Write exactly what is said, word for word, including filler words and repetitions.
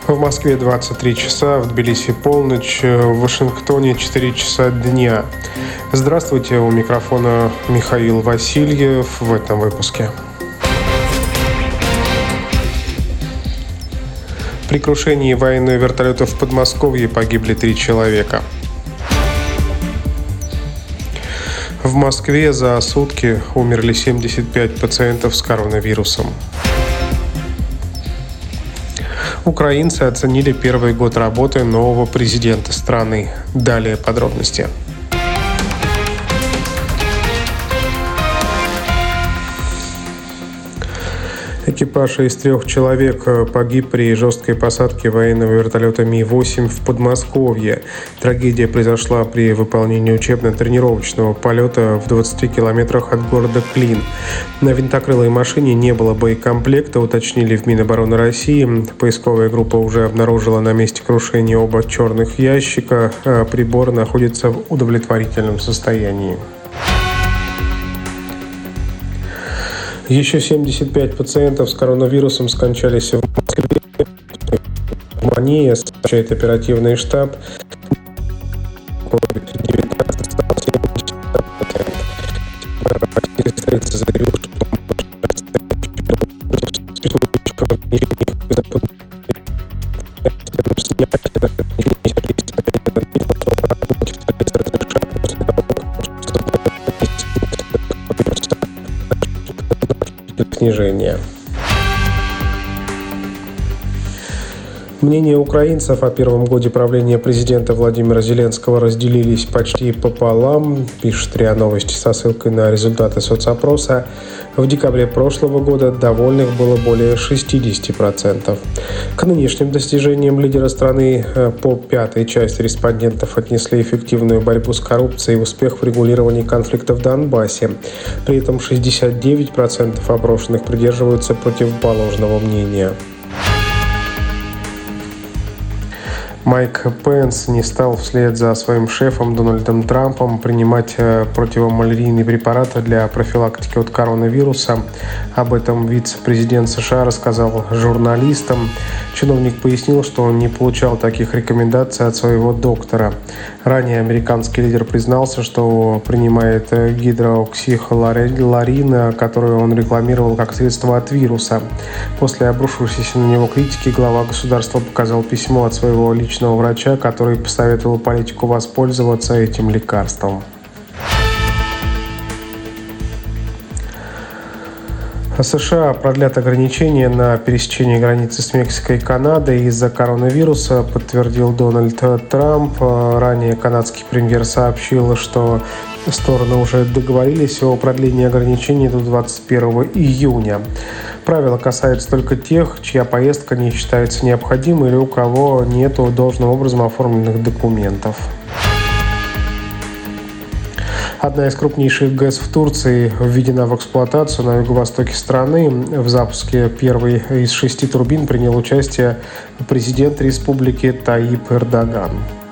В Москве двадцать три часа, в Тбилиси полночь, в Вашингтоне четыре часа дня. Здравствуйте, у микрофона Михаил Васильев в этом выпуске. При крушении военного вертолета в Подмосковье погибли три человека. В Москве за сутки умерли семьдесят пять пациентов с коронавирусом. Украинцы оценили первый год работы нового президента страны. Далее подробности. Экипаж из трех человек погиб при жесткой посадке военного вертолета Ми восемь в Подмосковье. Трагедия произошла при выполнении учебно-тренировочного полета в двадцати километрах от города Клин. На винтокрылой машине не было боекомплекта, уточнили в Минобороны России. Поисковая группа уже обнаружила на месте крушения оба черных ящика. Прибор находится в удовлетворительном состоянии. Еще семьдесят пять пациентов с коронавирусом скончались в Москве. Пневмония, сообщает оперативный штаб. ковид девятнадцать стал семьдесят пациентов. Заявил, что снижения. Мнения украинцев о первом годе правления президента Владимира Зеленского разделились почти пополам, пишет РИА Новости со ссылкой на результаты соцопроса. В декабре прошлого года довольных было более шестьдесят процентов. К нынешним достижениям лидера страны по пятой части респондентов отнесли эффективную борьбу с коррупцией и успех в регулировании конфликта в Донбассе. При этом шестьдесят девять процентов опрошенных придерживаются противоположного мнения. Майк Пенс не стал вслед за своим шефом Дональдом Трампом принимать противомалярийные препараты для профилактики от коронавируса. Об этом вице-президент США рассказал журналистам. Чиновник пояснил, что он не получал таких рекомендаций от своего доктора. Ранее американский лидер признался, что принимает гидроксихлорид, который он рекламировал как средство от вируса. После обрушившейся на него критики глава государства показал письмо от своего личного врача, который посоветовал политику воспользоваться этим лекарством. США продлят ограничения на пересечение границы с Мексикой и Канадой из-за коронавируса, подтвердил Дональд Трамп. Ранее канадский премьер сообщил, что стороны уже договорились о продлении ограничений до двадцать первого июня. Правила касаются только тех, чья поездка не считается необходимой или у кого нет должным образом оформленных документов. Одна из крупнейших ГЭС в Турции введена в эксплуатацию на юго-востоке страны. В запуске первой из шести турбин принял участие президент республики Таyyip Эрдоган.